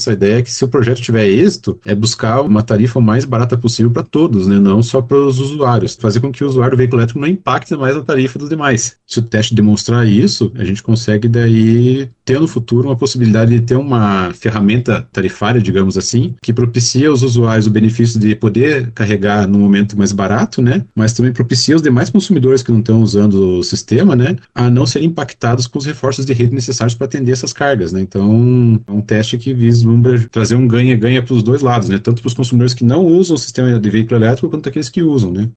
essa ideia que se o projeto tiver êxito, é buscar uma tarifa o mais barata possível para todos, né? Não só para os usuários. Fazer com que o usuário do veículo elétrico não impacte mais a tarifa dos demais. Se o teste demonstrar isso, a gente consegue daí ter no futuro uma possibilidade de ter uma ferramenta tarifária, digamos assim, que propicia aos usuários o benefício de poder carregar no momento mais barato, né? Mas também propicia aos demais consumidores que não estão usando o sistema, né? A não serem impactados com os reforços de rede necessários para atender essas cargas, né? Então, é um teste que vislumbra trazer um ganha-ganha para os dois lados, né? Tanto para os consumidores que não usam o sistema de veículo elétrico, quanto aqueles que usam, né?